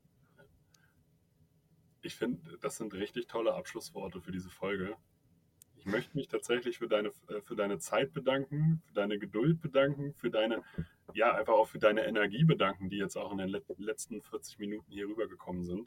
Ich finde, das sind richtig tolle Abschlussworte für diese Folge. Ich möchte mich tatsächlich für deine Zeit bedanken, für deine Geduld bedanken, einfach auch für deine Energie bedanken, die jetzt auch in den letzten 40 Minuten hier rübergekommen sind.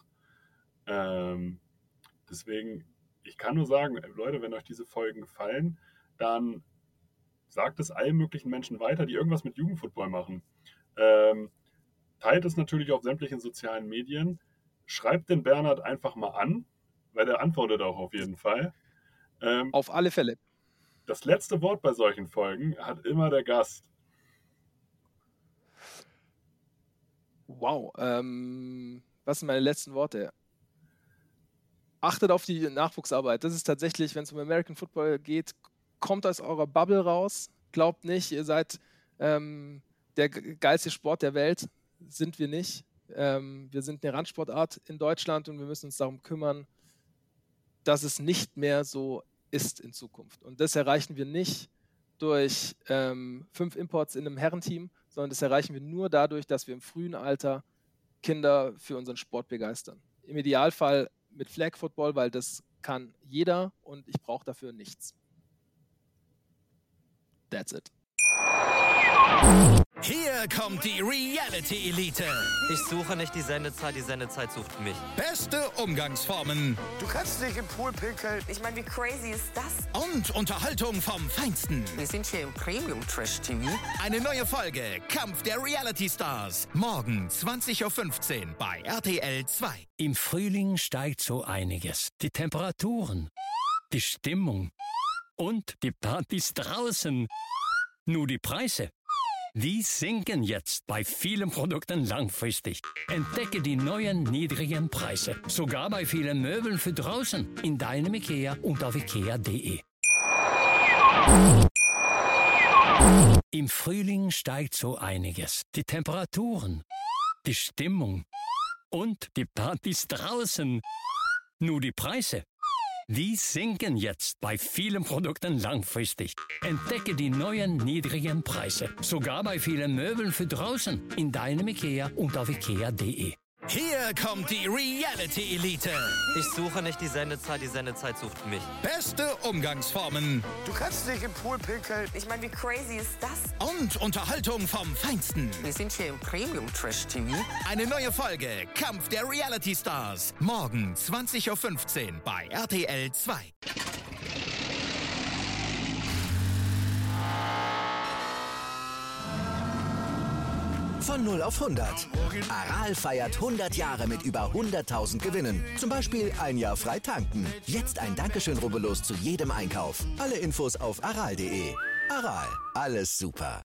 Deswegen, ich kann nur sagen, Leute, wenn euch diese Folgen gefallen, dann sagt es allen möglichen Menschen weiter, die irgendwas mit Jugendfootball machen. Teilt es natürlich auf sämtlichen sozialen Medien. Schreibt den Bernhard einfach mal an, weil der antwortet auch auf jeden Fall. Auf alle Fälle. Das letzte Wort bei solchen Folgen hat immer der Gast. Wow. Was sind meine letzten Worte? Achtet auf die Nachwuchsarbeit. Das ist tatsächlich, wenn es um American Football geht, kommt aus eurer Bubble raus. Glaubt nicht, ihr seid der geilste Sport der Welt. Sind wir nicht. Wir sind eine Randsportart in Deutschland und wir müssen uns darum kümmern, dass es nicht mehr so ist in Zukunft. Und das erreichen wir nicht durch 5 Imports in einem Herrenteam, sondern das erreichen wir nur dadurch, dass wir im frühen Alter Kinder für unseren Sport begeistern. Im Idealfall mit Flag Football, weil das kann jeder und ich brauche dafür nichts. That's it. Hier kommt die Reality Elite. Ich suche nicht die Sendezeit sucht mich. Beste Umgangsformen Du kannst dich im Pool pinkeln. Ich meine, wie crazy ist das? und Unterhaltung vom Feinsten. Wir sind hier im Premium Trash TV. Eine neue Folge Kampf der Reality Stars. Morgen 20:15 Uhr bei RTL 2. Im Frühling steigt so einiges. Die Temperaturen, die Stimmung und die Partys draußen. Nur die Preise, die sinken jetzt bei vielen Produkten langfristig. Entdecke die neuen niedrigen Preise. Sogar bei vielen Möbeln für draußen. In deinem IKEA und auf IKEA.de. Im Frühling steigt so einiges. Die Temperaturen, die Stimmung und die Partys draußen. Nur die Preise, die sinken jetzt bei vielen Produkten langfristig. Entdecke die neuen niedrigen Preise. Sogar bei vielen Möbeln für draußen. In deinem IKEA und auf IKEA.de. Hier kommt die Reality Elite. Ich suche nicht die Sendezeit sucht mich. Beste Umgangsformen Du kannst dich im Pool pinkeln. Ich meine, wie crazy ist das? und Unterhaltung vom Feinsten. Wir sind hier im Premium Trash TV. Eine neue Folge Kampf der Reality Stars. Morgen 20:15 Uhr bei RTL 2. Von 0 auf 100. Aral feiert 100 Jahre mit über 100.000 Gewinnen. Zum Beispiel ein Jahr frei tanken. Jetzt ein Dankeschön, rubbellos zu jedem Einkauf. Alle Infos auf aral.de. Aral, alles super.